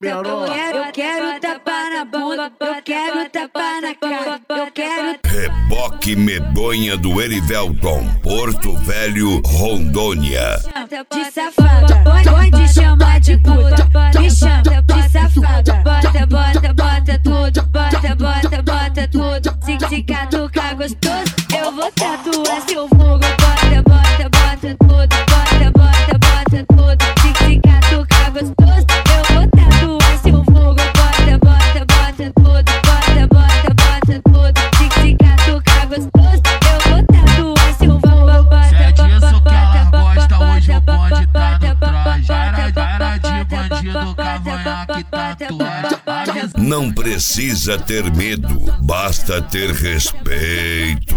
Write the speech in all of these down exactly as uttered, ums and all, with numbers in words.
Eu quero, eu quero tapar na bunda, eu quero tapar na cara, eu quero. Reboque medonha do Erivelton, Porto Velho, Rondônia. De safada, pode chamar de puta, me chama de safada. Bota, bota, bota tudo, bota, bota, bota tudo. Se, se catucar gostoso, eu vou tatuar seu fogo. Bota, bota, bota tudo, bota, bota, bota tudo. Se, se catucar gostoso, eu vou tatuar seu fogo. Bota, bota, bota tudo, bota, bota, bota tudo. Se, se catucar gostoso, eu vou tatuar seu fogo. Se é disso que ela gosta, hoje o bonde tá no traje. Era, era de bandido, cavanhaque, tatuagem. Não precisa ter medo, basta ter respeito.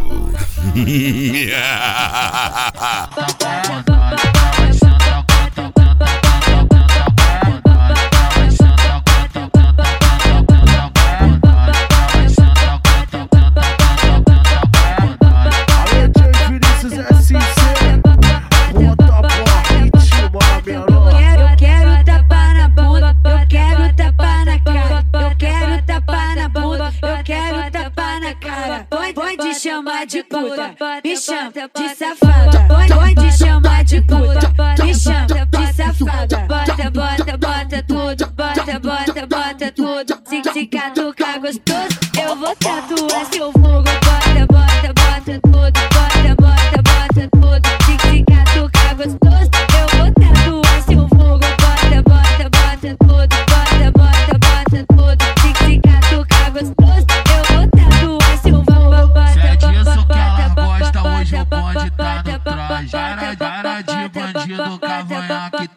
Eu quero tapar na bunda, eu quero tapar na cara, eu quero tapar na bunda, eu quero tapar na cara. Pode chamar de puta, me chama de safada. Pode chamar de puta, me chama de safada. Bota, bota, bota tudo, bota, bota, bota tudo. Se, se catucar gostoso, eu vou tatuar seu fogo. Bota, bota, bota tudo, bota, bota, bota tudo. Se, se catucar gostoso, eu vou tatuar seu fogo. Bota, bota, bota tudo, bota, bota, bota tudo. Se, se catucar gostoso, eu vou tatuar seu fogo. Se é disso que ela gosta, hoje o bonde tá no traje. Era, era de bandido, cavanhaque,